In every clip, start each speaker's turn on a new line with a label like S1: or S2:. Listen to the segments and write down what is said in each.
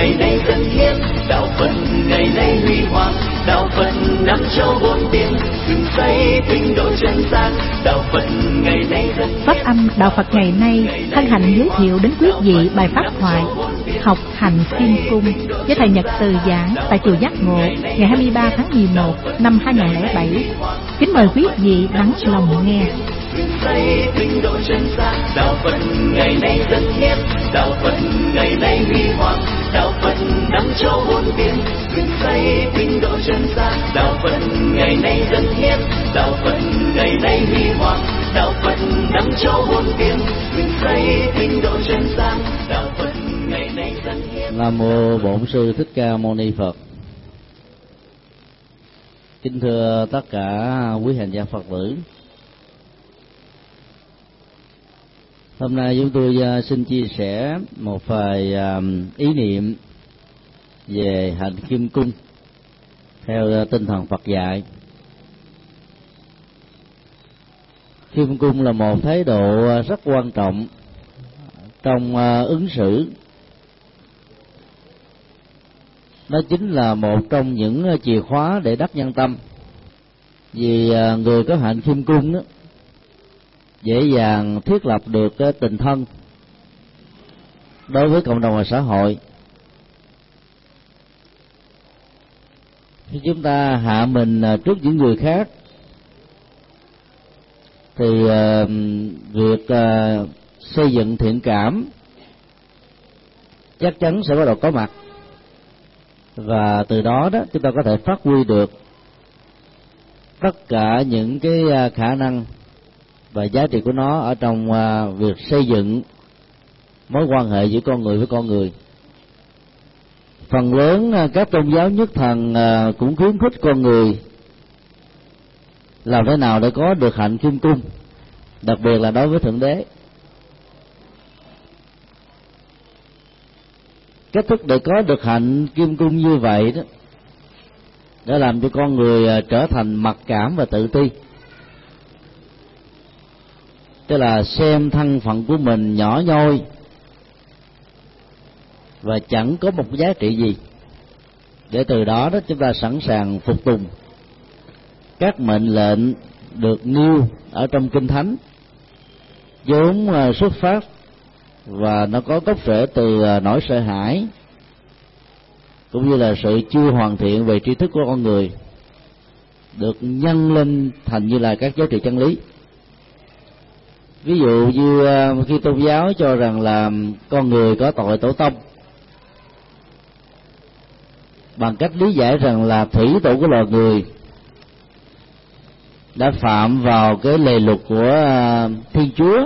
S1: ngày nay dân hiến, đạo Phật ngày nay huy hoàng, đạo Phật năm châu bốn biển, dựng xây tinh độ chân gian, đạo Phật ngày nay dân hiến.
S2: Phát âm đạo Phật ngày nay hân hạnh giới thiệu đến quý vị bài pháp thoại Học hành Kim Cung với thầy Nhật Từ giảng tại chùa Giác Ngộ ngày 23 tháng 11 năm 2007. Kính mời quý vị lắng lòng nghe.
S1: Xây tinh độ chân gian, đạo Phật ngày nay dân hiến, đạo Phật ngày nay huy hoàng, đạo Phật năm châu bốn biển, dựng xây tinh độ chân gian, đạo Phật ngày nay dân hiến, đạo Phật ngày nay huy hoàng, đạo Phật năm châu bốn biển, dựng xây tinh độ chân gian, đạo Phật ngày nay dân hiến.
S3: Nam mô Bổn Sư Thích Ca Mâu Ni Phật. Kính thưa tất cả quý hành giả Phật tử, hôm nay chúng tôi xin chia sẻ một vài ý niệm về hành Kim Cung theo tinh thần Phật dạy. Kim Cung là một thái độ rất quan trọng trong ứng xử. Nó chính là một trong những chìa khóa để đắc nhân tâm. Vì người có hạnh Kim Cung đó dễ dàng thiết lập được cái tình thân đối với cộng đồng và xã hội. Khi chúng ta hạ mình trước những người khác thì việc xây dựng thiện cảm chắc chắn sẽ bắt đầu có mặt, và từ đó chúng ta có thể phát huy được tất cả những cái khả năng và giá trị của nó ở trong việc xây dựng mối quan hệ giữa con người với con người. Phần lớn các tôn giáo nhất thần cũng khuyến khích con người làm thế nào để có được hạnh Kim Cung, đặc biệt là đối với Thượng Đế. Cách thức để có được hạnh Kim Cung như vậy đó đã làm cho con người trở thành mặc cảm và tự ti, tức là xem thân phận của mình nhỏ nhoi và chẳng có một giá trị gì, để từ đó chúng ta sẵn sàng phục tùng các mệnh lệnh được nêu ở trong Kinh Thánh, vốn xuất phát và nó có gốc rễ từ nỗi sợ hãi cũng như là sự chưa hoàn thiện về tri thức của con người, được nhân lên thành như là các giá trị chân lý. Ví dụ như khi tôn giáo cho rằng là con người có tội tổ tông, bằng cách lý giải rằng là thủy tổ của loài người đã phạm vào cái lề luật của Thiên Chúa,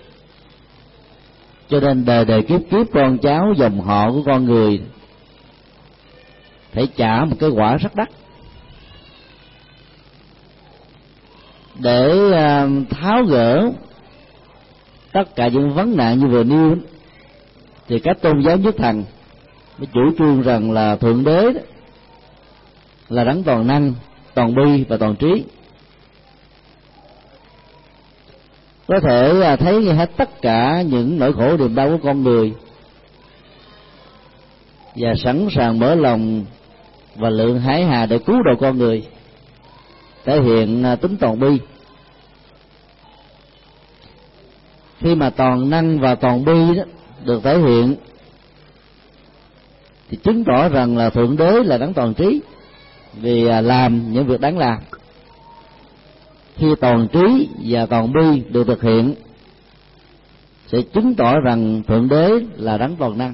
S3: cho nên đời đời kiếp kiếp con cháu dòng họ của con người phải trả một cái quả rất đắt. Để tháo gỡ tất cả những vấn nạn như vừa nêu, thì các tôn giáo nhất thần mới chủ trương rằng là Thượng Đế là đấng toàn năng, toàn bi và toàn trí, có thể thấy hết tất cả những nỗi khổ niềm đau của con người và sẵn sàng mở lòng và lượng hái hà để cứu độ con người, thể hiện tính toàn bi. Khi mà toàn năng và toàn bi đó được thể hiện thì chứng tỏ rằng là Thượng Đế là đấng toàn trí, vì làm những việc đáng làm. Khi toàn trí và toàn bi được thực hiện sẽ chứng tỏ rằng Thượng Đế là đấng toàn năng.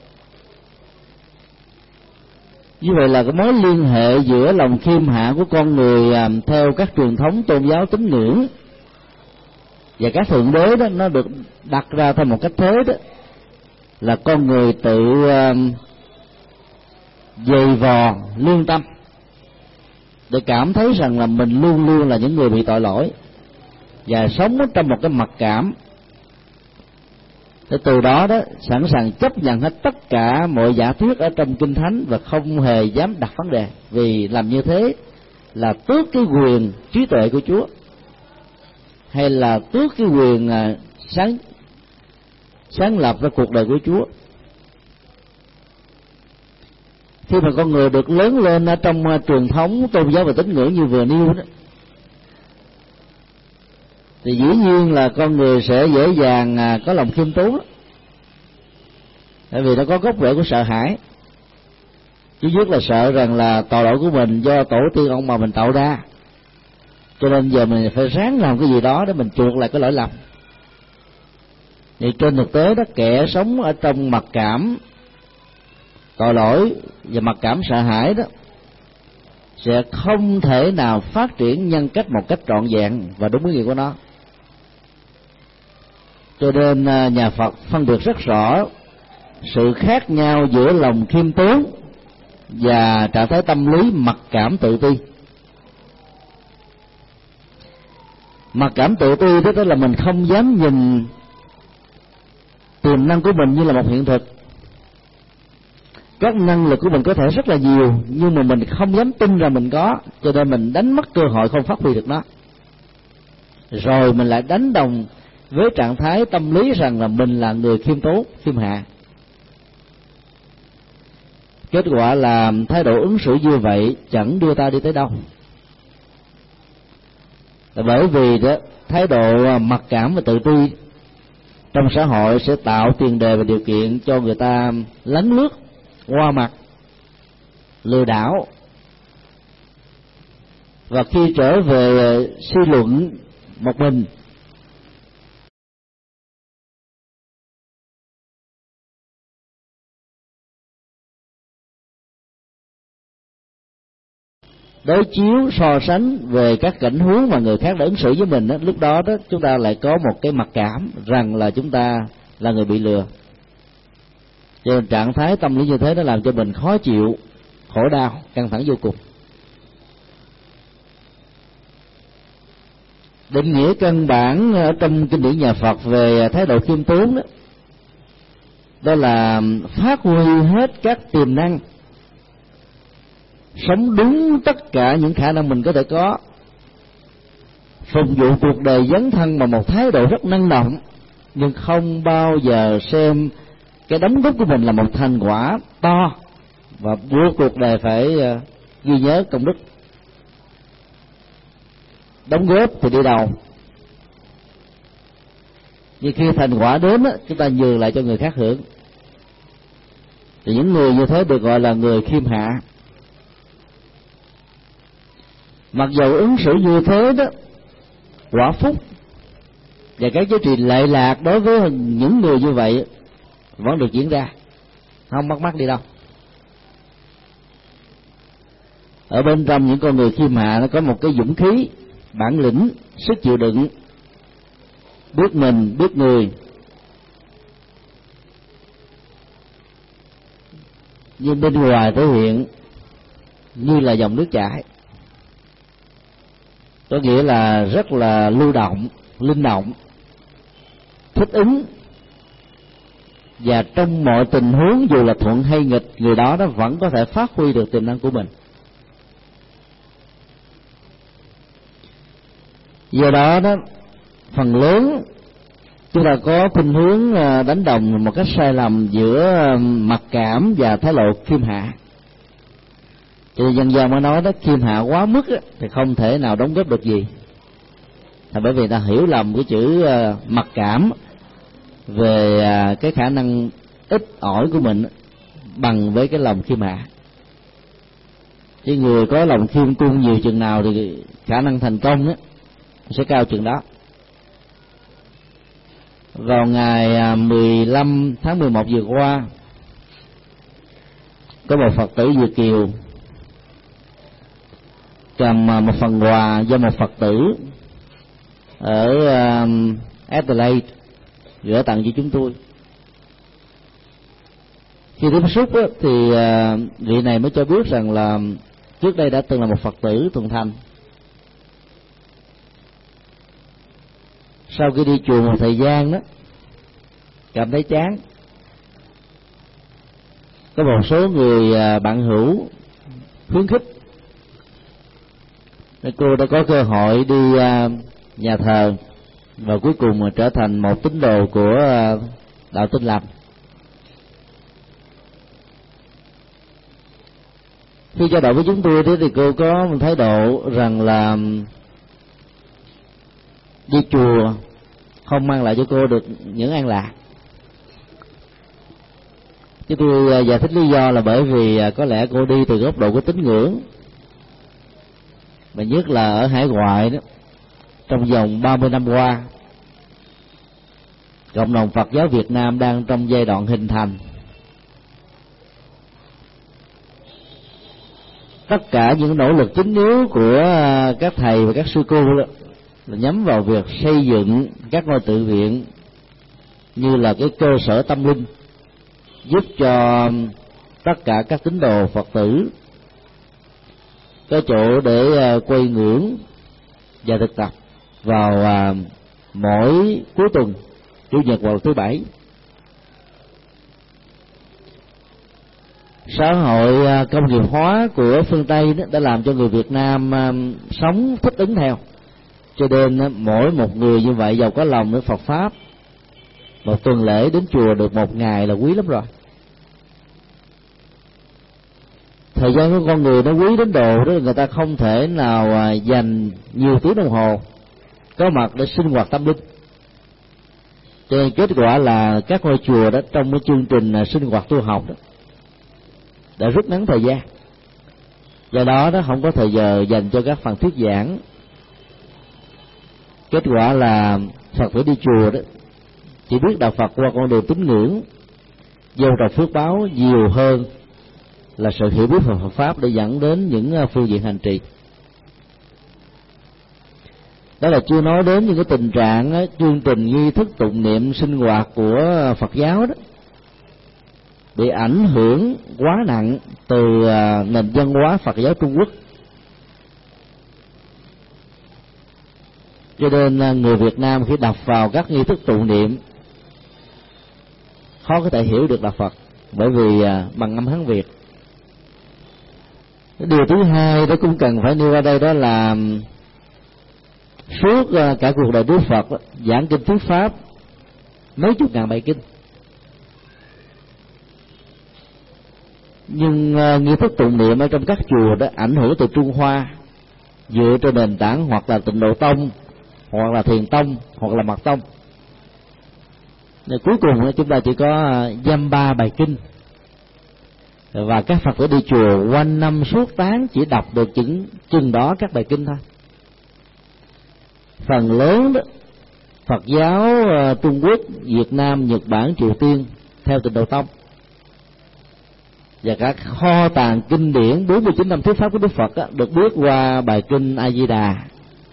S3: Như vậy là cái mối liên hệ giữa lòng khiêm hạ của con người theo các truyền thống tôn giáo tín ngưỡng và các thượng đế đó, nó được đặt ra theo một cách thế đó là con người tự dày vò lương tâm để cảm thấy rằng là mình luôn luôn là những người bị tội lỗi và sống trong một cái mặc cảm, để từ đó sẵn sàng chấp nhận hết tất cả mọi giả thuyết ở trong Kinh Thánh và không hề dám đặt vấn đề, vì làm như thế là tước cái quyền trí tuệ của Chúa, hay là tước cái quyền sáng lập ra cuộc đời của Chúa. khi mà con người được lớn lên ở trong truyền thống tôn giáo và tín ngưỡng như vừa nêu đó, thì dĩ nhiên là con người sẽ dễ dàng có lòng khiêm tốn, tại vì nó có gốc rễ của sợ hãi. Chứ nhất là sợ rằng là tội lỗi của mình do tổ tiên ông bà mình tạo ra, cho nên giờ mình phải ráng làm cái gì đó để mình chuộc lại cái lỗi lầm. Thì trên thực tế đó, kẻ sống ở trong mặc cảm tội lỗi và mặc cảm sợ hãi đó sẽ không thể nào phát triển nhân cách một cách trọn vẹn và đúng ý nghĩa của nó. Cho nên nhà Phật phân biệt rất rõ sự khác nhau giữa lòng khiêm tốn và trạng thái tâm lý mặc cảm tự ti. Mặc cảm tự ti đó là mình không dám nhìn tiềm năng của mình như là một hiện thực. Các năng lực của mình có thể rất là nhiều, nhưng mà mình không dám tin rằng mình có, cho nên mình đánh mất cơ hội không phát huy được nó. Rồi mình lại đánh đồng với trạng thái tâm lý rằng là mình là người khiêm tốn, khiêm hạ. Kết quả là thái độ ứng xử như vậy chẳng đưa ta đi tới đâu. Bởi vì đó, thái độ mặc cảm và tự ti trong xã hội sẽ tạo tiền đề và điều kiện cho người ta lấn lướt, qua mặt, lừa đảo, và khi trở về suy luận một mình, đối chiếu so sánh về các cảnh huống mà người khác đã ứng xử với mình đó, lúc đó chúng ta lại có một cái mặc cảm rằng là chúng ta là người bị lừa. Cho nên trạng thái tâm lý như thế nó làm cho mình khó chịu, khổ đau, căng thẳng vô cùng. Định nghĩa căn bản ở trong kinh điển nhà Phật về thái độ khiêm tốn đó, đó là phát huy hết các tiềm năng, sống đúng tất cả những khả năng mình có thể có, phục vụ cuộc đời dấn thân bằng một thái độ rất năng động, nhưng không bao giờ xem cái đóng góp của mình là một thành quả to và buộc cuộc đời phải ghi nhớ công đức. Đóng góp thì đi đầu, nhưng khi thành quả đến chúng ta nhường lại cho người khác hưởng. Thì những người như thế được gọi là người khiêm hạ. Mặc dù ứng xử như thế đó, quả phúc và các giá trị lệ lạc đối với những người như vậy vẫn được diễn ra, không mất mát đi đâu. Ở bên trong những con người khiêm hạ nó có một cái dũng khí, bản lĩnh, sức chịu đựng, biết mình, biết người. Nhưng bên ngoài thể hiện như là dòng nước chảy, có nghĩa là rất là lưu động, linh động, thích ứng, và trong mọi tình huống dù là thuận hay nghịch, người đó vẫn có thể phát huy được tiềm năng của mình. Do đó phần lớn chúng ta có khuynh hướng đánh đồng một cách sai lầm giữa mặc cảm và thái độ khiêm hạ. Cho nên dân gian mới nói đó, khiêm hạ quá mức thì không thể nào đóng góp được gì. Là bởi vì ta hiểu lầm cái chữ mặc cảm về cái khả năng ít ỏi của mình bằng với cái lòng khiêm hạ. Cái người có lòng khiêm cung nhiều chừng nào thì khả năng thành công sẽ cao chừng đó. Vào ngày 15 tháng 11 vừa qua, có một Phật tử Việt kiều cầm một phần quà do một Phật tử ở Adelaide gửi tặng cho chúng tôi. Khi tiếp xúc thì vị này mới cho biết rằng là trước đây đã từng là một Phật tử thuần thành. Sau khi đi chùa một thời gian đó, cảm thấy chán. Có một số người bạn hữu khuyến khích, nên cô đã có cơ hội đi nhà thờ và cuối cùng trở thành một tín đồ của đạo Tin Lành. Khi trao đổi với chúng tôi thì cô có một thái độ rằng là đi chùa không mang lại cho cô được những an lạc. Chứ tôi giải thích lý do là bởi vì có lẽ cô đi từ góc độ của tín ngưỡng, mà nhất là ở hải ngoại đó. Trong vòng 30 năm qua, cộng đồng Phật giáo Việt Nam đang trong giai đoạn hình thành. Tất cả những nỗ lực chính yếu của các thầy và các sư cô đó là nhắm vào việc xây dựng các ngôi tự viện như là cái cơ sở tâm linh, giúp cho tất cả các tín đồ Phật tử có chỗ để quay ngưỡng và thực tập vào mỗi cuối tuần, chủ nhật hoặc thứ bảy. Xã hội công nghiệp hóa của phương Tây đó đã làm cho người Việt Nam sống thích ứng theo, cho nên mỗi một người như vậy giàu có lòng với Phật pháp, một tuần lễ đến chùa được một ngày là quý lắm rồi. Thời gian của con người nó quý đến độ đó, người ta không thể nào dành nhiều tiếng đồng hồ có mặt để sinh hoạt tâm linh. Cho nên kết quả là các ngôi chùa đó trong cái chương trình sinh hoạt tu học đó đã rút ngắn thời gian, do đó nó không có thời giờ dành cho các phần thuyết giảng. Kết quả là Phật tử đi chùa đó chỉ biết đạo Phật qua con đường tín ngưỡng, gieo trồng phước báo nhiều hơn là sự hiểu biết về Phật pháp để dẫn đến những phương diện hành trì. Đó là chưa nói đến những cái tình trạng chương trình nghi thức tụng niệm sinh hoạt của Phật giáo đó bị ảnh hưởng quá nặng từ nền văn hóa Phật giáo Trung Quốc. Cho nên người Việt Nam khi đọc vào các nghi thức tụng niệm khó có thể hiểu được đạo Phật, bởi vì bằng âm Hán Việt. Điều thứ hai đó cũng cần phải nêu ra đây, đó là suốt cả cuộc đời Đức Phật giảng kinh thuyết pháp mấy chục ngàn bài kinh, nhưng nghi thức tụng niệm ở trong các chùa đó ảnh hưởng từ Trung Hoa, dựa trên nền tảng hoặc là Tịnh Độ Tông, hoặc là Thiền Tông, hoặc là Mật Tông. Nên cuối cùng chúng ta chỉ có dăm ba bài kinh, và các Phật tử đi chùa quanh năm suốt tháng chỉ đọc được chừng đó các bài kinh thôi. Phần lớn đó Phật giáo Trung Quốc, Việt Nam, Nhật Bản, Triều Tiên theo Tịnh Độ Tông, và các kho tàng kinh điển 49 năm thuyết pháp của Đức Phật được bước qua bài kinh A Di Đà,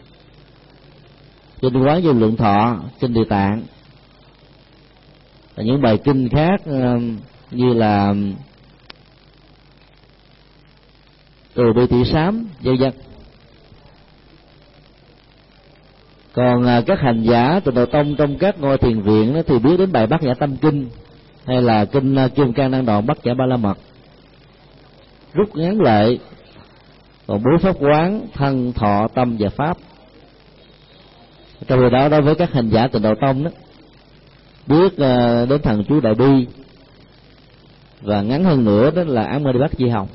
S3: kinh Quán Vô Lượng Thọ, kinh Địa Tạng và những bài kinh khác như là Từ Bi Tỷ Sám, vân vân. Còn các hành giả Tịnh Độ Tông trong các ngôi thiền viện đó thì biết đến bài Bát Nhã Tâm Kinh hay là kinh Kim Cang Năng Đoạn Bát Nhã Ba La Mật, rút ngắn lại. Còn bốn pháp quán thân, thọ, tâm và pháp. Trong khi đó đối với các hành giả Tịnh Độ Tông đó biết đến thần chú Đại Bi, và ngắn hơn nữa đó là Áng Mê Đi Bát Di Hồng.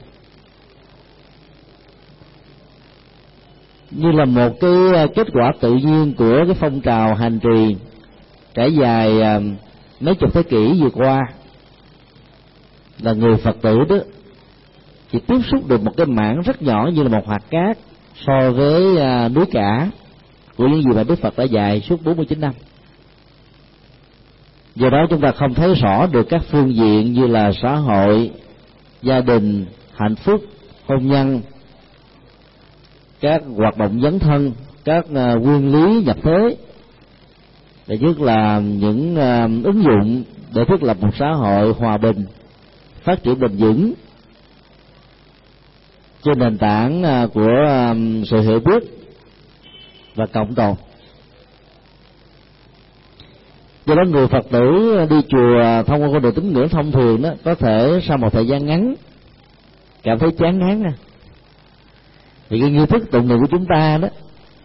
S3: Như là một cái kết quả tự nhiên của cái phong trào hành trì trải dài mấy chục thế kỷ vừa qua, là người Phật tử đó chỉ tiếp xúc được một cái mảng rất nhỏ như là một hạt cát so với núi cả của những gì mà Đức Phật đã dạy suốt 49 năm. Do đó chúng ta không thấy rõ được các phương diện như là xã hội, gia đình, hạnh phúc, hôn nhân, các hoạt động dấn thân, các nguyên lý nhập thế, để nhất là những ứng dụng để thiết lập một xã hội hòa bình, phát triển bền vững trên nền tảng của sự hiểu biết và cộng tồn. Do đó người Phật tử đi chùa thông qua con đường tín ngưỡng thông thường đó có thể sau một thời gian ngắn cảm thấy chán ngán vì cái nghi thức tụng niệm của chúng ta đó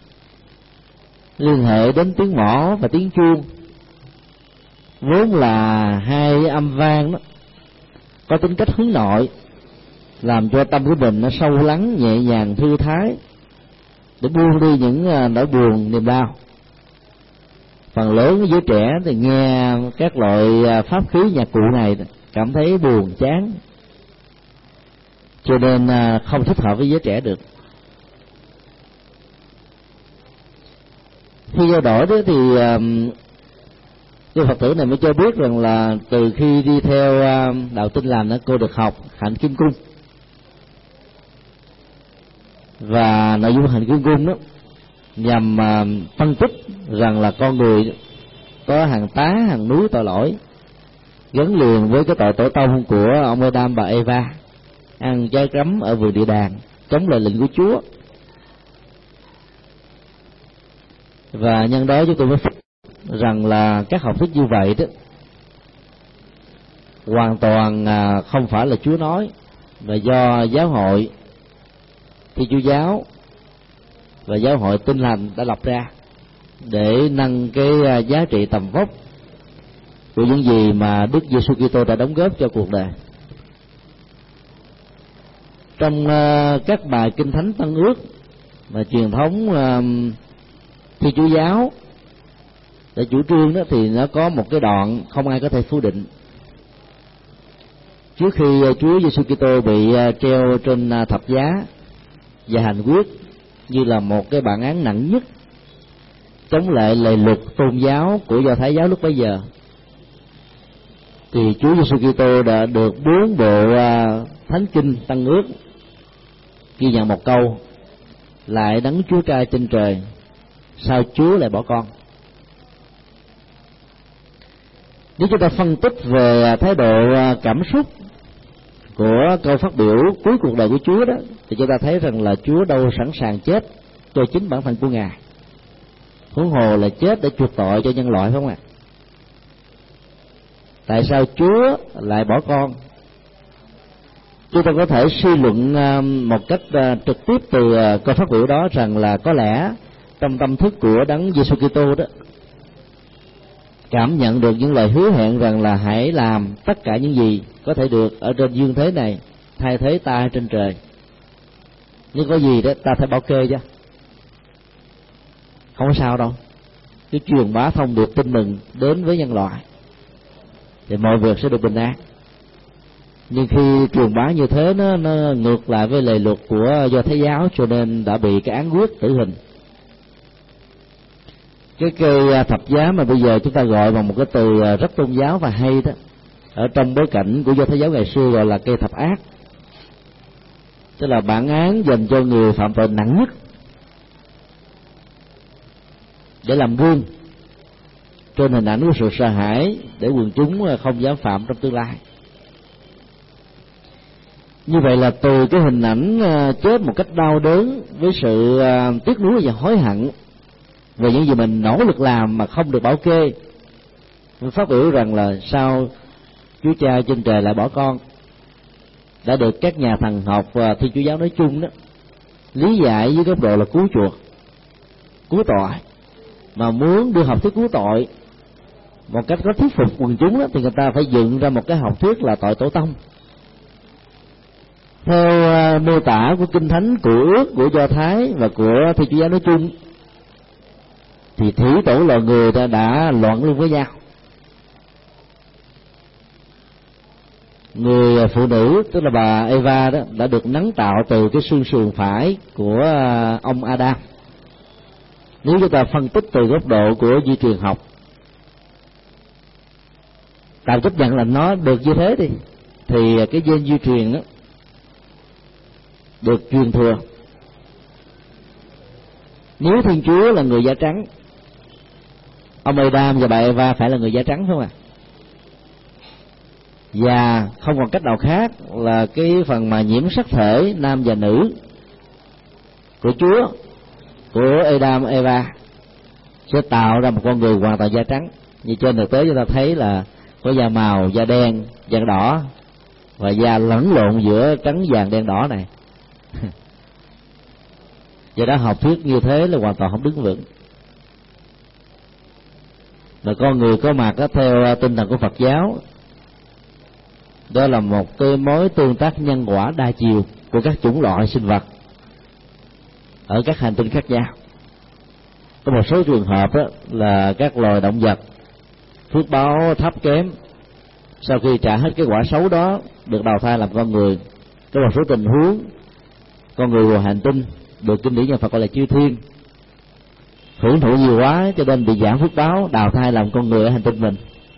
S3: liên hệ đến tiếng mõ và tiếng chuông, vốn là hai âm vang đó có tính cách hướng nội, làm cho tâm của mình nó sâu lắng, nhẹ nhàng, thư thái, để buông đi những nỗi buồn, niềm đau. Phần lớn giới trẻ thì nghe các loại pháp khí nhạc cụ này cảm thấy buồn chán, cho nên không thích hợp với giới trẻ được. Khi trao đổi đó thì cái Phật tử này mới cho biết rằng là từ khi đi theo đạo Tin Lành, cô được học hạnh kim cung, và nội dung hạnh kim cung đó nhằm phân tích rằng là con người có hàng tá hàng núi tội lỗi gắn liền với cái tội tổ tông của ông Adam và Eva, ăn trái cấm ở vườn địa đàng, chống lời lệnh của Chúa. Và nhân đó chúng tôi mới rằng là các học thuyết như vậy đó hoàn toàn không phải là Chúa nói, mà do giáo hội Thiên Chúa giáo và giáo hội Tin Lành đã lập ra để nâng cái giá trị tầm vóc của những gì mà Đức Giêsu Kitô đã đóng góp cho cuộc đời. Trong các bài kinh thánh Tân Ước mà truyền thống Thiên Chúa giáo để chủ trương đó, thì nó có một cái đoạn không ai có thể phủ định. Trước khi Chúa Giêsu Kitô bị treo trên thập giá và hành quyết như là một cái bản án nặng nhất chống lại lề luật tôn giáo của Do Thái giáo lúc bấy giờ, thì Chúa Giêsu Kitô đã được 4 bộ thánh kinh Tân Ước ghi nhận một câu: lại đấng Chúa Trai trên trời, sao Chúa lại bỏ con? Nếu chúng ta phân tích về thái độ cảm xúc của câu phát biểu cuối cuộc đời của Chúa đó, thì chúng ta thấy rằng là Chúa đâu sẵn sàng chết cho chính bản thân của Ngài, huống hồ là chết để chuộc tội cho nhân loại, phải không ạ? Tại sao Chúa lại bỏ con? Chúng ta có thể suy luận một cách trực tiếp từ câu phát biểu đó rằng là có lẽ trong tâm thức của đấng Giêsu Kitô đó cảm nhận được những lời hứa hẹn rằng là hãy làm tất cả những gì có thể được ở trên dương thế này thay thế ta trên trời. Nếu có gì đó ta phải bảo kê chứ, không có sao đâu. Cái truyền bá thông điệp tin mừng đến với nhân loại thì mọi việc sẽ được bình an. Nhưng khi truyền bá như thế nó ngược lại với lề luật của Do Thái giáo, cho nên đã bị cái án quyết tử hình. Cái cây thập giá mà bây giờ chúng ta gọi bằng một cái từ rất tôn giáo và hay đó, ở trong bối cảnh của Do Thái giáo ngày xưa gọi là cây thập ác, tức là bản án dành cho người phạm tội nặng nhất để làm gương trên hình ảnh của sự sợ hãi, để quần chúng không dám phạm trong tương lai. Như vậy là từ cái hình ảnh chết một cách đau đớn với sự tiếc nuối và hối hận về những gì mình nỗ lực làm mà không được bảo kê, mình phát biểu rằng là sao Chúa Cha trên trời lại bỏ con, đã được các nhà thần học và Thiên Chúa giáo nói chung đó lý giải với góc độ là cứu chuộc, cứu tội, mà muốn đưa học thuyết cứu tội một cách có thuyết phục quần chúng đó, thì người ta phải dựng ra một cái học thuyết là tội tổ tông. Theo mô tả của Kinh Thánh, của ước của Do Thái và của Thiên Chúa giáo nói chung, thì thủy tổ loài người đã loạn luôn với nhau. Người phụ nữ tức là bà Eva đó đã được nắng tạo từ cái xương sườn phải của ông Adam. Nếu chúng ta phân tích từ góc độ của di truyền học, tạm chấp nhận là nó được như thế đi, thì cái gen di truyền đó được truyền thừa. Nếu Thiên Chúa là người da trắng, ông Adam và bà Eva phải là người da trắng, phải không ạ? Và không còn cách nào khác là cái phần mà nhiễm sắc thể nam và nữ của Chúa, của Adam Eva sẽ tạo ra một con người hoàn toàn da trắng. Như trên thực tế chúng ta thấy là có da màu, da đen, da đỏ và da lẫn lộn giữa trắng vàng đen đỏ này. Do đó học thuyết như thế là hoàn toàn không đứng vững. Và con người có mặt đó, theo tinh thần của Phật giáo, Đó là một cái mối tương tác nhân quả đa chiều của các chủng loại sinh vật ở các hành tinh khác nhau. Có một số trường hợp đó là các loài động vật phước báo thấp kém, sau khi trả hết cái quả xấu đó được đào thai làm con người. Có một số tình huống con người của hành tinh được kinh điển nhà Phật gọi là chư thiên, hưởng thụ nhiều quá cho nên bị giảm phước báo, đào thai làm con người ở hành tinh mình.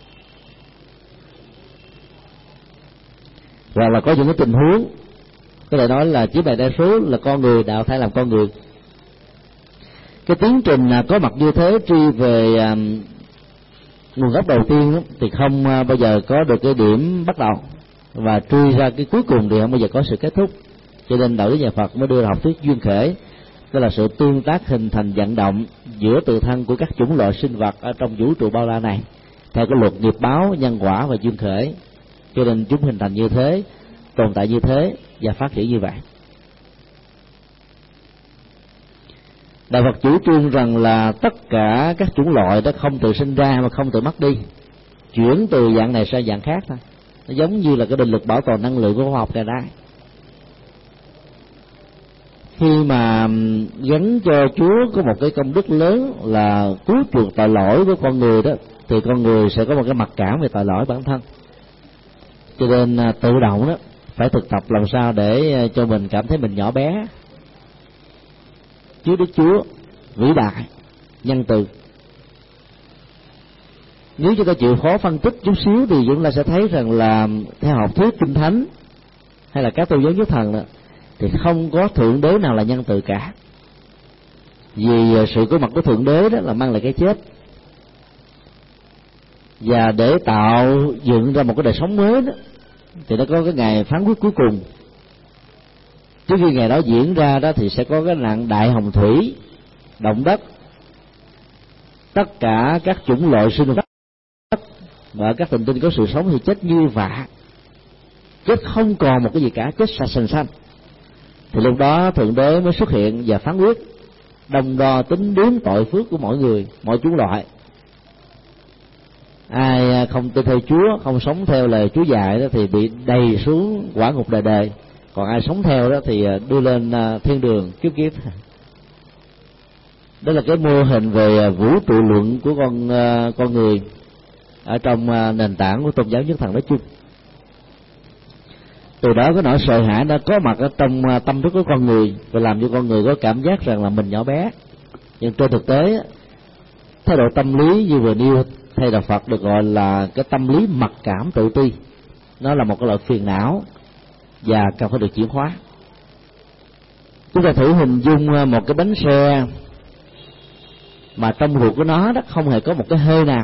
S3: Hoặc là có những cái tình huống có thể nói là chiếm đại đa số là con người đào thai làm con người. Cái tiến trình có mặt như thế truy về nguồn gốc đầu tiên đó, thì không bao giờ có được cái điểm bắt đầu, và truy ra cái cuối cùng thì không bao giờ có sự kết thúc. Cho nên đạo lý nhà Phật mới đưa ra học thuyết duyên khởi, đó là sự tương tác hình thành vận động giữa tự thân của các chủng loại sinh vật ở trong vũ trụ bao la này theo cái luật nghiệp báo, nhân quả và duyên khởi. Cho nên chúng hình thành như thế, tồn tại như thế và phát triển như vậy. Đạo Phật chủ trương rằng là tất cả các chủng loại đó không tự sinh ra mà không tự mất đi, chuyển từ dạng này sang dạng khác thôi. Nó giống như là cái định luật bảo toàn năng lượng của khoa học ngày nay. Khi mà gắn cho Chúa có một cái công đức lớn là cứu chuộc tội lỗi của con người đó, thì con người sẽ có một cái mặc cảm về tội lỗi bản thân. Cho nên tự động đó phải thực tập làm sao để cho mình cảm thấy mình nhỏ bé trước Đức Chúa vĩ đại, nhân từ. Nếu chúng ta chịu khó phân tích chút xíu thì chúng ta sẽ thấy rằng là theo học thuyết kinh thánh hay là các tôn giáo nhất thần đó, thì không có thượng đế nào là nhân từ cả. Vì sự có mặt của thượng đế đó là mang lại cái chết, và để tạo dựng ra một cái đời sống mới đó thì nó có cái ngày phán quyết cuối cùng. Trước khi ngày đó diễn ra đó thì sẽ có cái nạn đại hồng thủy, động đất, tất cả các chủng loại sinh vật và các hành tinh có sự sống thì chết như vạ, chết không còn một cái gì cả, chết sạch sành xanh. Thì lúc đó thượng đế mới xuất hiện và phán quyết, đong đo tính đếm tội phước của mỗi người, mỗi chủng loại. Ai không tin theo Chúa, không sống theo lời Chúa dạy đó thì bị đầy xuống quả ngục đời đời, còn ai sống theo đó thì đưa lên thiên đường kiếp kiếp. Đó là cái mô hình về vũ trụ luận của con người ở trong nền tảng của tôn giáo nhất thần nói chung. Từ đó cái nỗi sợ hãi đã có mặt ở trong tâm thức của con người và làm cho con người có cảm giác rằng là mình nhỏ bé. Nhưng trên thực tế, thái độ tâm lý như vừa nêu thầy đạo Phật được gọi là cái tâm lý mặc cảm tự ti. Nó là một cái loại phiền não và cần phải được chuyển hóa. Chúng ta thử hình dung một cái bánh xe mà trong ruột của nó đó không hề có một cái hơi nào,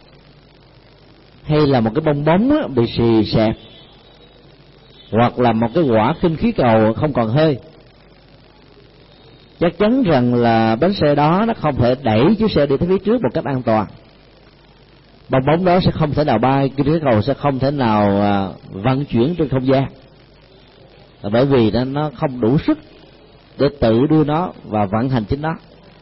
S3: hay là một cái bong bóng bị xì xẹp, hoặc là một cái quả khinh khí cầu không còn hơi. Chắc chắn rằng là bánh xe đó nó không thể đẩy chiếc xe đi tới phía trước một cách an toàn. Bong bóng đó sẽ không thể nào bay, khinh khí cầu sẽ không thể nào vận chuyển trên không gian, bởi vì nó không đủ sức để tự đưa nó và vận hành chính nó.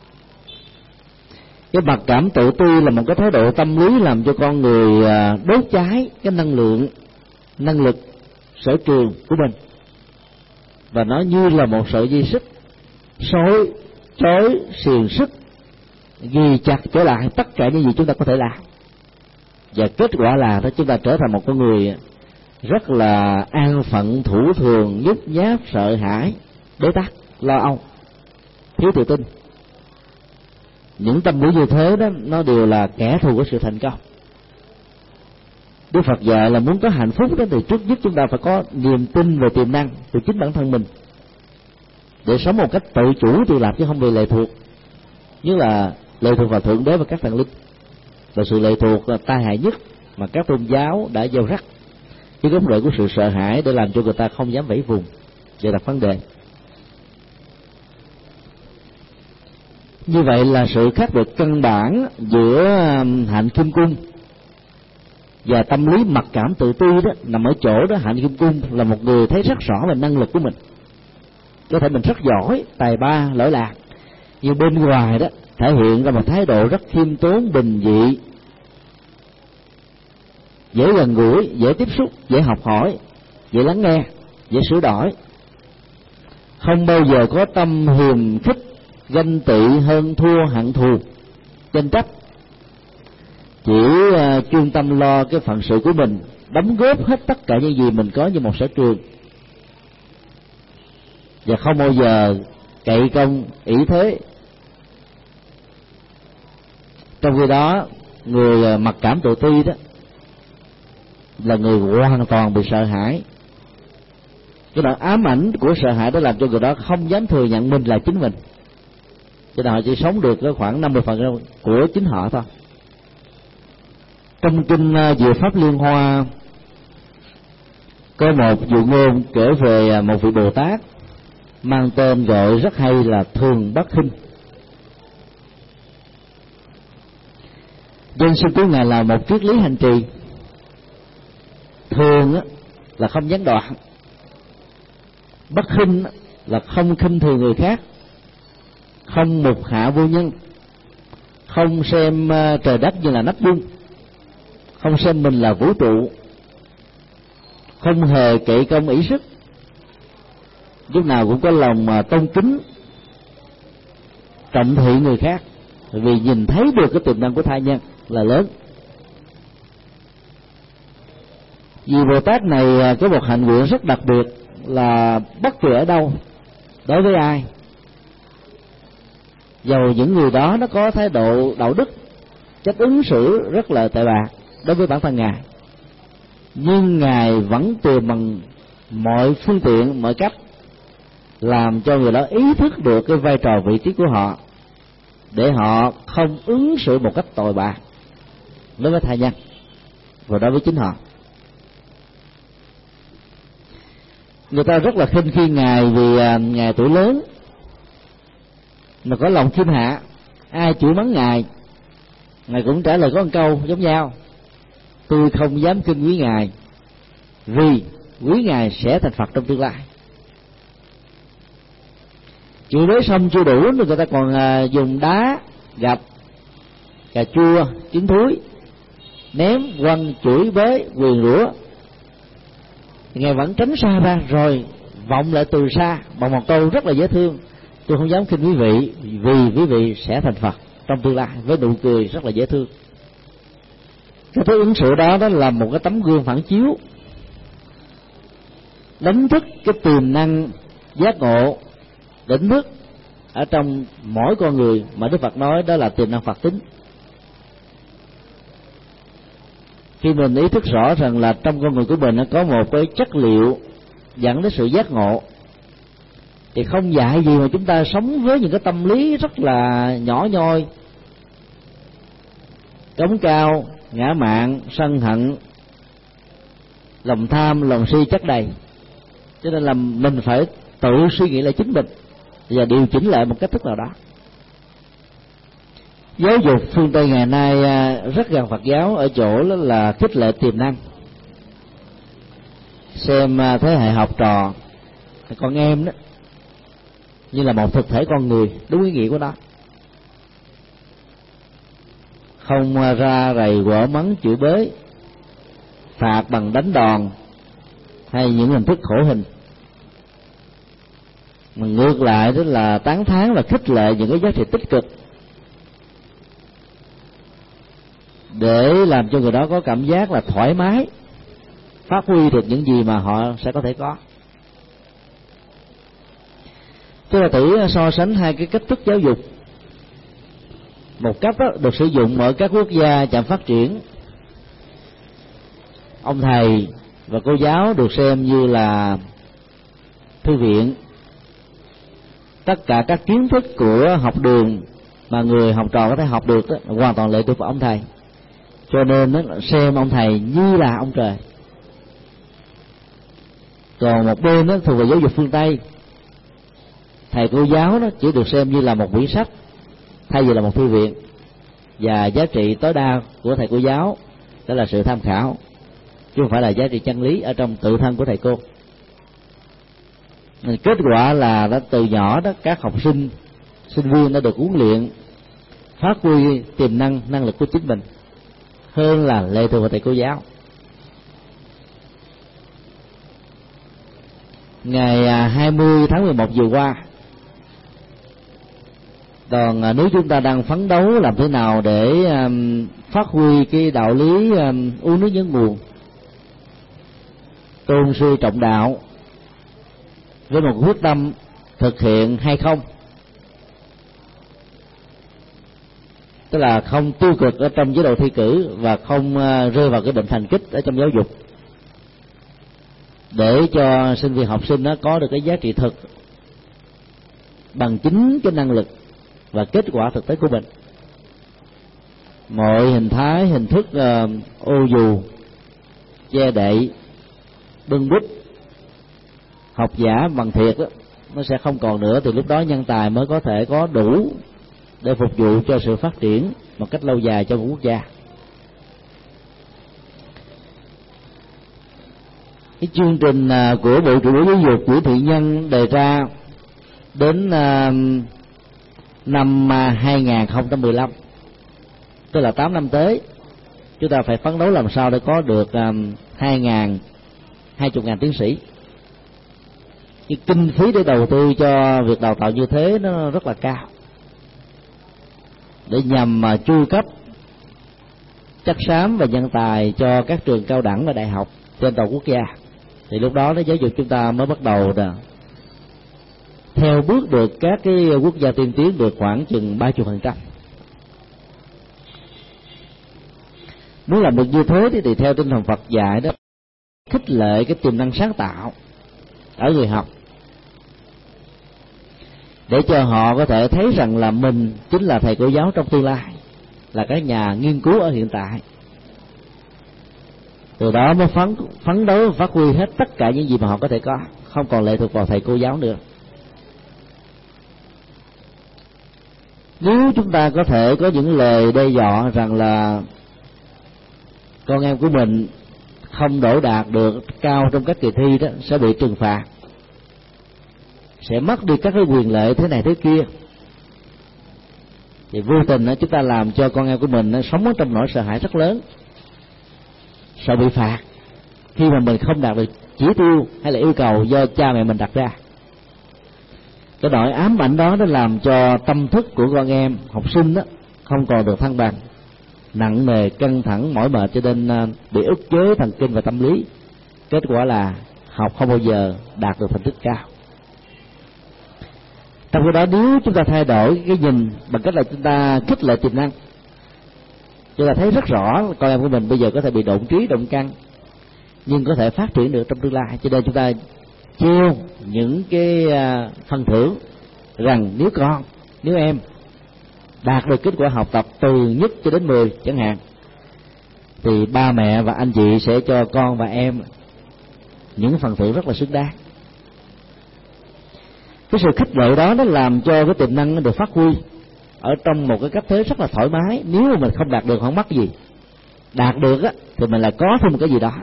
S3: Cái mặc cảm tự ti là một cái thái độ tâm lý làm cho con người đốt cháy cái năng lực sở trường của mình, và nó như là một sợi dây xích chối xiềng xích ghi chặt trở lại tất cả những gì chúng ta có thể làm. Và kết quả là đó, chúng ta trở thành một con người rất là an phận, thủ thường, nhút nhát, sợ hãi, bế tắc, lo âu, thiếu tự tin. Những tâm lý như thế đó nó đều là kẻ thù của sự thành công. Đức Phật dạy là muốn có hạnh phúc đó thì trước nhất chúng ta phải có niềm tin về tiềm năng từ chính bản thân mình, để sống một cách tự chủ tự lập chứ không bị lệ thuộc. Nhất là lệ thuộc vào thượng đế và các thần linh, và sự lệ thuộc là tai hại nhất mà các tôn giáo đã gieo rắc cái gốc rễ của sự sợ hãi để làm cho người ta không dám vẫy vùng về đặt vấn đề. Như vậy là sự khác biệt căn bản giữa hạnh kim cung và tâm lý mặc cảm tự ti đó nằm ở chỗ đó. Hạnh kim cung là một người thấy rất rõ về năng lực của mình, có thể mình rất giỏi, tài ba, lỗi lạc, nhưng bên ngoài đó thể hiện ra một thái độ rất khiêm tốn, bình dị, dễ gần gũi, dễ tiếp xúc, dễ học hỏi, dễ lắng nghe, dễ sửa đổi, không bao giờ có tâm hiềm khích, ganh tị, hơn thua, hận thù, tranh chấp, chỉ chuyên tâm lo cái phận sự của mình, đóng góp hết tất cả những gì mình có như một sở trường, và không bao giờ cậy công ỷ thế. Trong khi đó, người mặc cảm tự ti đó là người hoàn toàn bị sợ hãi. Cái đoạn ám ảnh của sợ hãi đó làm cho người đó không dám thừa nhận mình là chính mình, cho nên họ chỉ sống được khoảng 50% của chính họ thôi. Trong kinh Diệu Pháp Liên Hoa có một dụ ngôn kể về một vị Bồ Tát mang tên gọi rất hay là Thường Bất Khinh. Dân xưng của ngài là một triết lý hành trì. Thường là không gián đoạn, bất khinh là không khinh thường người khác, không mục hạ vô nhân, không xem trời đất như là nắp dung, không xem mình là vũ trụ, không hề kỵ công ỷ sức, lúc nào cũng có lòng tôn kính, trọng thị người khác, vì nhìn thấy được cái tiềm năng của tha nhân là lớn. Vì Bồ Tát này có một hạnh nguyện rất đặc biệt là bất kỳ ở đâu, đối với ai, dầu những người đó nó có thái độ đạo đức, cách ứng xử rất là tệ bạc đối với bản thân ngài, nhưng ngài vẫn tìm bằng mọi phương tiện, mọi cách làm cho người đó ý thức được cái vai trò vị trí của họ, để họ không ứng xử một cách tồi bạc đối với tha nhân và đối với chính họ. Người ta rất là khinh khi ngài vì ngài tuổi lớn mà có lòng khiêm hạ, ai chửi mắng ngài cũng trả lời có một câu giống nhau: tôi không dám khinh quý ngài, vì quý ngài sẽ thành Phật trong tương lai. Chửi bới xong chưa đủ, người ta còn dùng đá, gạch, cà chua, trứng thúi ném, quăng, chửi bới, quyền rủa. Ngài vẫn tránh xa ra, rồi vọng lại từ xa bằng một câu rất là dễ thương: tôi không dám khinh quý vị, vì quý vị sẽ thành Phật trong tương lai, với nụ cười rất là dễ thương. Cái thứ ứng xử đó là một cái tấm gương phản chiếu, đánh thức cái tiềm năng giác ngộ, đỉnh thức ở trong mỗi con người mà Đức Phật nói đó là tiềm năng Phật tính. Khi mình ý thức rõ rằng là trong con người của mình nó có một cái chất liệu dẫn đến sự giác ngộ, thì không dạy gì mà chúng ta sống với những cái tâm lý rất là nhỏ nhoi, cống cao, ngã mạn, sân hận, lòng tham, lòng si chất đầy. Cho nên là mình phải tự suy nghĩ lại chính mình và điều chỉnh lại một cách thức nào đó. Giáo dục phương Tây ngày nay rất gần Phật giáo ở chỗ đó là khích lệ tiềm năng, xem thế hệ học trò, con em đó như là một thực thể con người đúng ý nghĩa của nó, không ra rầy quở mắng chửi bới, phạt bằng đánh đòn hay những hình thức khổ hình, mà ngược lại đó là tán thán và khích lệ những cái giá trị tích cực, để làm cho người đó có cảm giác là thoải mái, phát huy được những gì mà họ sẽ có thể có. Chúng ta thử so sánh hai cái cách thức giáo dục. Một cách đó được sử dụng ở các quốc gia chậm phát triển, ông thầy và cô giáo được xem như là thư viện, tất cả các kiến thức của học đường mà người học trò có thể học được đó, hoàn toàn lệ thuộc vào ông thầy, cho nên nó xem ông thầy như là ông trời. Còn một bên đó thuộc về giáo dục phương Tây, thầy cô giáo đó chỉ được xem như là một quyển sách thay vì là một thư viện, và giá trị tối đa của thầy cô giáo đó là sự tham khảo, chứ không phải là giá trị chân lý ở trong tự thân của thầy cô. Kết quả là đã từ nhỏ đó các học sinh, sinh viên đã được huấn luyện phát huy tiềm năng, năng lực của chính mình hơn là lệ thuộc vào thầy cô giáo. Ngày 20 tháng 11 vừa qua, toàn nước chúng ta đang phấn đấu làm thế nào để phát huy cái đạo lý uống nước nhớ nguồn, tôn sư trọng đạo, với một quyết tâm thực hiện hay không, tức là không tiêu cực ở trong chế độ thi cử và không rơi vào cái bệnh thành kích ở trong giáo dục, để cho sinh viên học sinh nó có được cái giá trị thực bằng chính cái năng lực và kết quả thực tế của mình. Mọi hình thái, hình thức ô dù, che đậy, bưng bít, học giả bằng thiệt đó, nó sẽ không còn nữa. Thì lúc đó nhân tài mới có thể có đủ để phục vụ cho sự phát triển một cách lâu dài cho một quốc gia. Cái chương trình của Bộ trưởng Bộ Giáo dục Nguyễn Thiện Nhân đề ra đến năm 2015, tức là 8 năm tới, chúng ta phải phấn đấu làm sao để có được 20.000 tiến sĩ. Cái kinh phí để đầu tư cho việc đào tạo như thế nó rất là cao, để nhằm chu cấp chất xám và nhân tài cho các trường cao đẳng và đại học trên toàn quốc gia. Thì lúc đó giáo dục chúng ta mới bắt đầu theo bước được các cái quốc gia tiên tiến được khoảng chừng 30%. Muốn làm được như thế thì theo tinh thần Phật dạy đó, khích lệ cái tiềm năng sáng tạo ở người học, để cho họ có thể thấy rằng là mình chính là thầy cô giáo trong tương lai, là các nhà nghiên cứu ở hiện tại. Từ đó mới phấn đấu phát huy hết tất cả những gì mà họ có thể có, không còn lệ thuộc vào thầy cô giáo nữa. Nếu chúng ta có thể có những lời đe dọa rằng là con em của mình không đỗ đạt được cao trong các kỳ thi đó sẽ bị trừng phạt, sẽ mất đi các cái quyền lợi thế này thế kia, thì vô tình đó, chúng ta làm cho con em của mình nó sống trong nỗi sợ hãi rất lớn, sợ bị phạt khi mà mình không đạt được chỉ tiêu hay là yêu cầu do cha mẹ mình đặt ra. Cái nỗi ám ảnh đó nó làm cho tâm thức của con em học sinh đó không còn được thăng bằng, nặng nề, căng thẳng, mỏi mệt, cho nên bị ức chế thần kinh và tâm lý. Kết quả là học không bao giờ đạt được thành tích cao. Trong khi đó, nếu chúng ta thay đổi cái nhìn bằng cách là chúng ta khích lệ tiềm năng, chúng ta thấy rất rõ con em của mình bây giờ có thể bị độn trí, động căn, nhưng có thể phát triển được trong tương lai. Cho nên chúng ta treo những cái phần thưởng rằng nếu em đạt được kết quả học tập từ nhất cho đến 10 chẳng hạn, thì ba mẹ và anh chị sẽ cho con và em những phần thưởng rất là xứng đáng. Cái sự khích lệ đó nó làm cho cái tiềm năng nó được phát huy ở trong một cái cách thế rất là thoải mái. Nếu mà mình không đạt được không mắc gì, đạt được á thì mình lại có thêm một cái gì đó.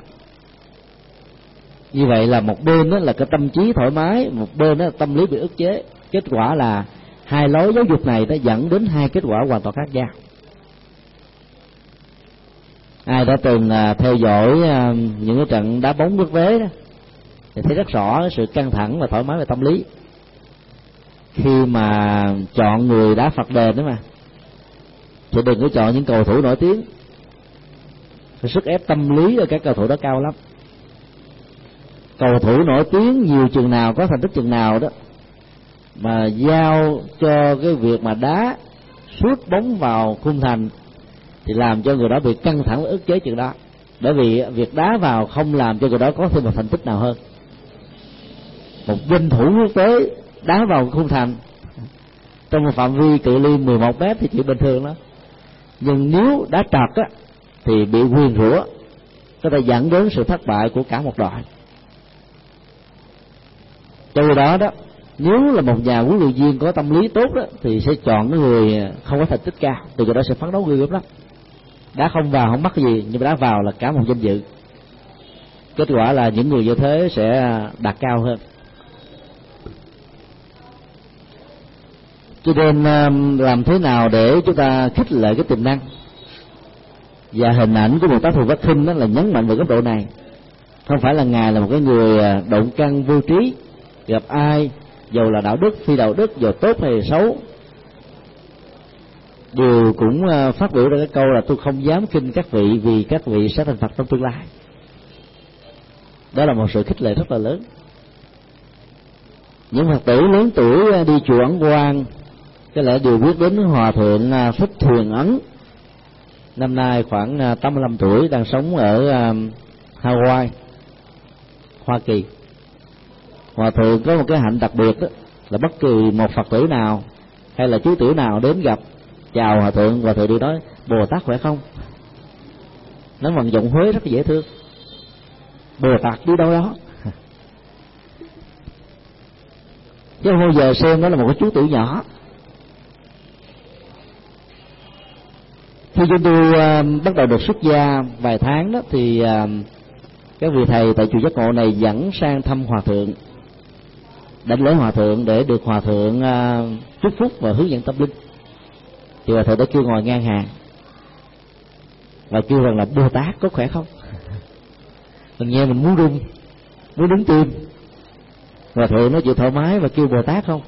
S3: Như vậy là một bên đó là cái tâm trí thoải mái, một bên đó là tâm lý bị ức chế. Kết quả là hai lối giáo dục này nó dẫn đến hai kết quả hoàn toàn khác nhau. Ai đã từng theo dõi những cái trận đá bóng nước vế đó thì thấy rất rõ sự căng thẳng và thoải mái về tâm lý khi mà chọn người đá phạt đền đó mà. Thì đừng có chọn những cầu thủ nổi tiếng, cái sức ép tâm lý ở các cầu thủ đó cao lắm. Cầu thủ nổi tiếng nhiều chừng nào, có thành tích chừng nào đó, mà giao cho cái việc mà đá sút bóng vào khung thành thì làm cho người đó bị căng thẳng và ức chế chừng đó. Bởi vì việc đá vào không làm cho người đó có thêm một thành tích nào hơn. Một danh thủ quốc tế đá vào khung thành trong một phạm vi cự ly 11 mét thì chỉ bình thường đó, nhưng nếu đá trật á thì bị nguyền rủa, có thể dẫn đến sự thất bại của cả một đội. Cho đó đó, nếu là một nhà huấn luyện viên có tâm lý tốt đó thì sẽ chọn cái người không có thành tích cao, từ đó sẽ phấn đấu ghê gớm lắm. Đá không vào không mắc gì, nhưng mà đá vào là cả một danh dự. Kết quả là những người như thế sẽ đạt cao hơn. Cho nên làm thế nào để chúng ta khích lệ cái tiềm năng, và hình ảnh của Bồ Tát Phù Vách Khinh đó là nhấn mạnh về góc độ này. Không phải là ngài là một cái người động căn vô trí, gặp ai, dầu là đạo đức, phi đạo đức, dầu tốt hay xấu, đều cũng phát biểu ra cái câu là tôi không dám khinh các vị vì các vị sẽ thành Phật trong tương lai. Đó là một sự khích lệ rất là lớn. Những Phật tử lớn tuổi đi chùa Ấn Quang có lẽ đều biết đến Hòa thượng Thích Thiền Ấn, năm nay khoảng 85 tuổi, đang sống ở Hawaii, Hoa Kỳ. Hòa thượng có một cái hạnh đặc biệt đó, là bất kỳ một Phật tử nào hay là chú tiểu nào đến gặp chào Hòa thượng đi nói Bồ Tát khỏe không, nói bằng giọng Huế rất là dễ thương. Bồ Tát đi đâu đó, chứ không bao giờ xem đó là một cái chú tiểu nhỏ. Khi chúng tôi bắt đầu được xuất gia vài tháng đó, thì các vị thầy tại chùa Giác Ngộ này dẫn sang thăm Hòa thượng, đánh lễ Hòa thượng để được Hòa thượng chúc phúc và hướng dẫn tâm linh. Thì Hòa thượng đã kêu ngồi ngang hàng và kêu rằng là Bồ Tát có khỏe không. Mình nghe mình muốn run, muốn đứng tim. Hòa thượng nói chuyện thoải mái và kêu Bồ Tát không.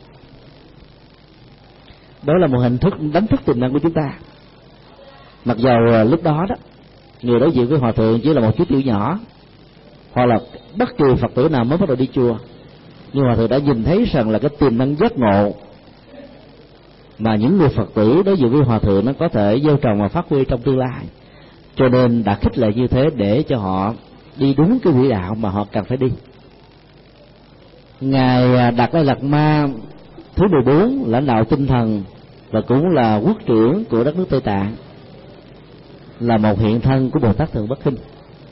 S3: Đó là một hình thức đánh thức tiềm năng của chúng ta. Mặc dầu lúc đó đó người đối diện với Hòa thượng chỉ là một chú tiểu nhỏ, hoặc là bất kỳ Phật tử nào mới bắt đầu đi chùa, nhưng Hòa thượng đã nhìn thấy rằng là cái tiềm năng giác ngộ mà những người Phật tử đối diện với Hòa thượng nó có thể gieo trồng và phát huy trong tương lai, cho nên đã khích lệ như thế để cho họ đi đúng cái quỹ đạo mà họ cần phải đi. Ngài Đạt Lai Lạt Ma thứ 14, lãnh đạo tinh thần và cũng là quốc trưởng của đất nước Tây Tạng, là một hiện thân của Bồ Tát Thượng Bất Khinh.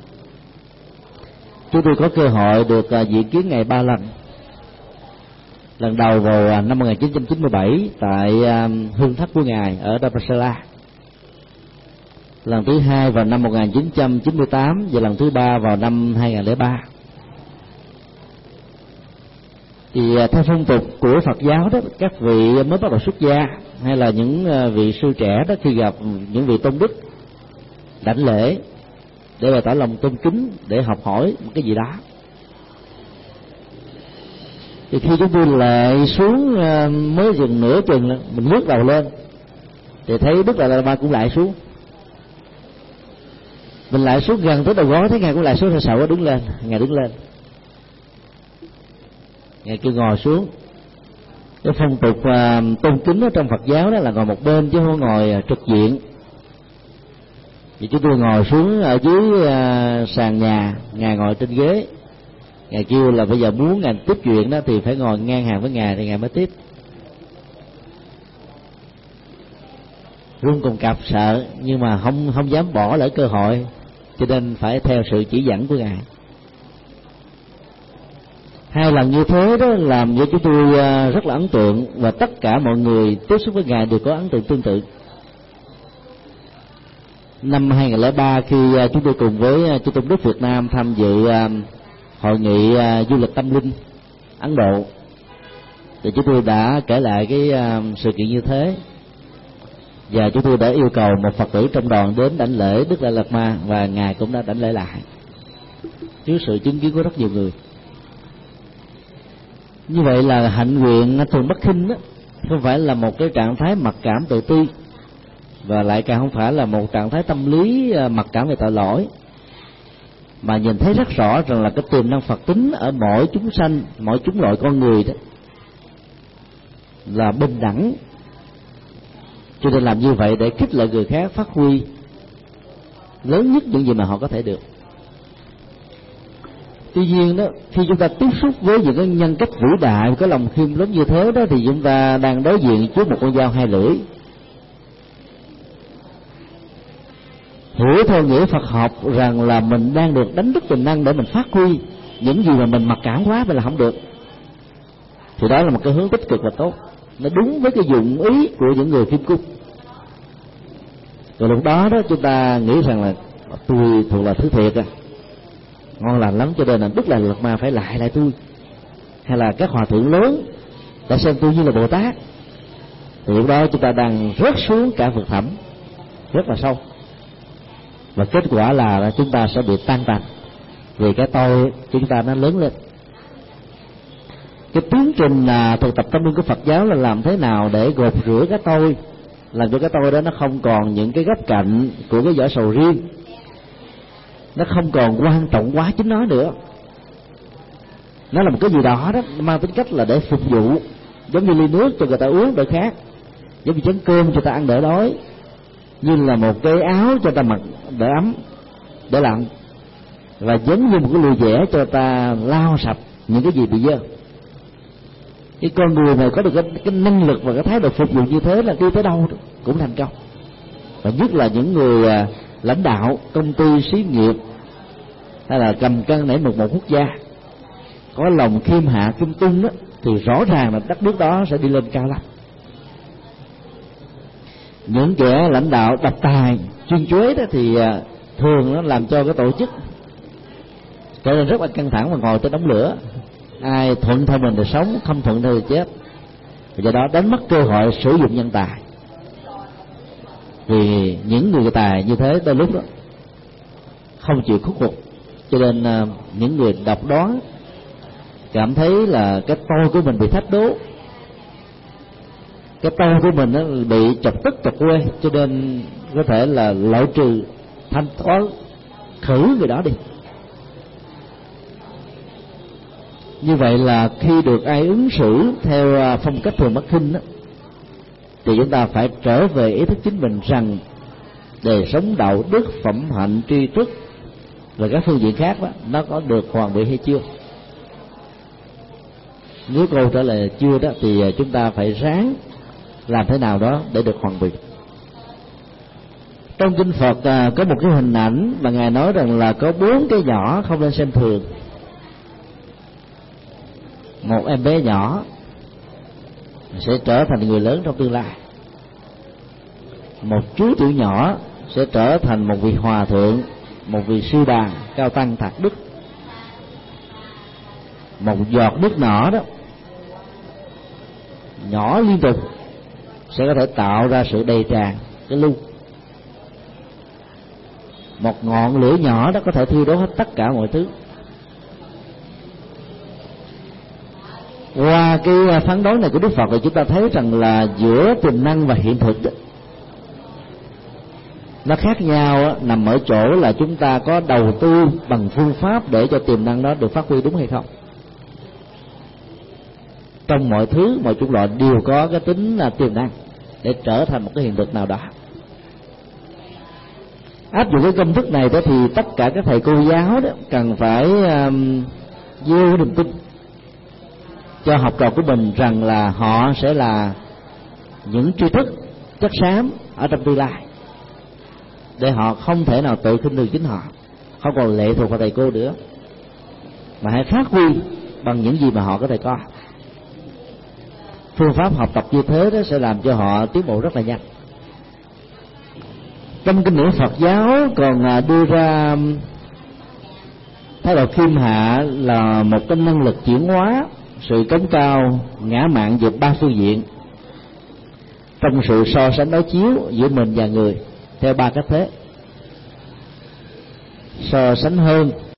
S3: Chúng tôi có cơ hội được diễn kiến Ngài 3 lần. Lần đầu vào năm 1997 tại hương thất của Ngài ở Dharamsala, lần thứ hai vào năm 1998 và lần thứ ba vào năm 2003. Thì theo phong tục của Phật giáo đó, các vị mới bắt đầu xuất gia hay là những vị sư trẻ đó, khi gặp những vị tôn đức đảnh lễ để bày tỏ lòng tôn kính, để học hỏi một cái gì đó. Thì khi chúng tôi lại xuống mới dừng nửa chừng, mình ngước đầu lên thì thấy Đức Đạt Lai Lạt Ma cũng lại xuống. Mình lại xuống gần tới đầu gối thấy Ngài cũng lại xuống, thì sợ quá đứng lên. Ngài đứng lên, Ngài kêu ngồi xuống. Cái phong tục tôn kính ở trong Phật giáo đó là ngồi một bên chứ không ngồi trực diện. Thì chúng tôi ngồi xuống ở dưới sàn nhà, Ngài ngồi trên ghế. Ngài kêu là bây giờ muốn Ngài tiếp chuyện đó thì phải ngồi ngang hàng với Ngài thì Ngài mới tiếp. Run cùng cặp sợ nhưng mà không dám bỏ lỡ cơ hội, cho nên phải theo sự chỉ dẫn của Ngài. 2 lần như thế đó làm cho chúng tôi rất là ấn tượng, và tất cả mọi người tiếp xúc với Ngài đều có ấn tượng tương tự. Năm 2003 khi chúng tôi cùng với Chư Tôn Đức Việt Nam tham dự hội nghị du lịch tâm linh Ấn Độ, thì chúng tôi đã kể lại cái sự kiện như thế, và chúng tôi đã yêu cầu một Phật tử trong đoàn đến đảnh lễ Đức Đạt Lai Lạt Ma, và Ngài cũng đã đảnh lễ lại trước sự chứng kiến của rất nhiều người. Như vậy là hạnh nguyện Thường Bất Khinh đó không phải là một cái trạng thái mặc cảm tự ti, và lại càng không phải là một trạng thái tâm lý mặc cảm về tội lỗi, mà nhìn thấy rất rõ rằng là cái tiềm năng Phật tính ở mỗi chúng sanh, mỗi chúng loại con người đó là bình đẳng, cho nên làm như vậy để khích lệ người khác phát huy lớn nhất những gì mà họ có thể được. Tuy nhiên đó, khi chúng ta tiếp xúc với những cái nhân cách vĩ đại, có lòng khiêm lớn như thế đó, thì chúng ta đang đối diện trước một con dao hai lưỡi. Hiểu theo nghĩa Phật học rằng là mình đang được đánh thức tiềm năng để mình phát huy những gì mà mình mặc cảm quá mình là không được, thì đó là một cái hướng tích cực và tốt, nó đúng với cái dụng ý của những người khiêm cung. Rồi lúc đó đó chúng ta nghĩ rằng là tôi thuộc là thứ thiệt ngon lành lắm, cho nên là Đức Đạt Lai Lạt Ma phải lại tôi, hay là các hòa thượng lớn đã xem tôi như là Bồ Tát. Thì lúc đó chúng ta đang rớt xuống cả vực thẳm rất là sâu, và kết quả là chúng ta sẽ bị tan tành vì cái tôi của chúng ta nó lớn lên. Cái tiến trình thực tập tâm linh của Phật giáo là làm thế nào để gột rửa cái tôi, làm cho cái tôi đó nó không còn những cái góc cạnh của cái vỏ sầu riêng, nó không còn quan trọng quá chính nó nữa. Nó là một cái gì đó đó mang tính cách là để phục vụ, giống như ly nước cho người ta uống đỡ khát, giống như chén cơm cho ta ăn đỡ đói, như là một cái áo cho ta mặc đỡ ấm, đỡ lạnh, và giống như một cái lụa dẻ cho ta lau sạch những cái gì bị dơ. Cái con người này có được cái năng lực và cái thái độ phục vụ như thế là đi tới đâu cũng thành công. Và nhất là những người lãnh đạo công ty xí nghiệp hay là cầm cân nảy mực một quốc gia có lòng khiêm hạ khiêm tung đó, thì rõ ràng là đất nước đó sẽ đi lên cao lắm. Những kẻ lãnh đạo độc tài chuyên chuối đó thì thường nó làm cho cái tổ chức trở nên rất là căng thẳng và ngồi tới đống lửa. Ai thuận theo mình thì sống, không thuận theo thì chết. Và do đó đánh mất cơ hội sử dụng nhân tài. Vì những người tài như thế đôi lúc đó không chịu khuất phục, cho nên những người độc đoán cảm thấy là cái tôi của mình bị thách đố, cái tôi của mình nó bị chọc tức chọc quê, cho nên có thể là loại trừ, thanh toán, khử người đó đi. Như vậy là khi được ai ứng xử theo phong cách thường Bắc Kinh đó, thì chúng ta phải trở về ý thức chính mình rằng đời sống đạo đức, phẩm hạnh, tri thức và các phương diện khác đó, nó có được hoàn bị hay chưa. Nếu câu trả lời chưa đó thì chúng ta phải ráng làm thế nào đó để được hoàn bị. Trong kinh Phật có một cái hình ảnh mà Ngài nói rằng là có 4 cái nhỏ không nên xem thường. Một em bé nhỏ sẽ trở thành người lớn trong tương lai. Một chú tiểu nhỏ sẽ trở thành một vị hòa thượng, một vị sư đà cao tăng thạc đức. Một giọt nước nỏ đó nhỏ liên tục sẽ có thể tạo ra sự đầy tràn cái lu. Một ngọn lửa nhỏ đó có thể thiêu đốt hết tất cả mọi thứ. Qua cái phán đoán này của Đức Phật thì chúng ta thấy rằng là giữa tiềm năng và hiện thực đó, nó khác nhau nằm ở chỗ là chúng ta có đầu tư bằng phương pháp để cho tiềm năng đó được phát huy đúng hay không. Trong mọi thứ, mọi chủng loại đều có cái tính là tiềm năng để trở thành một cái hiện thực nào đó. Áp dụng cái công thức này đó thì tất cả các thầy cô giáo đó cần phải gieo niềm tin cho học trò của mình rằng là họ sẽ là những tri thức chất xám ở trong tương lai, để họ không thể nào tự khinh thường chính họ, không còn lệ thuộc vào thầy cô nữa, mà hãy phát huy bằng những gì mà họ có thể có. Phương pháp học tập như thế đó sẽ làm cho họ tiến bộ rất là nhanh. Trong kinh điển Phật giáo còn đưa ra thái độ khiêm hạ là một cái năng lực chuyển hóa sự cống cao ngã mạn về 3 phương diện, trong sự so sánh đối chiếu giữa mình và người theo 3 cách thế: so sánh hơn,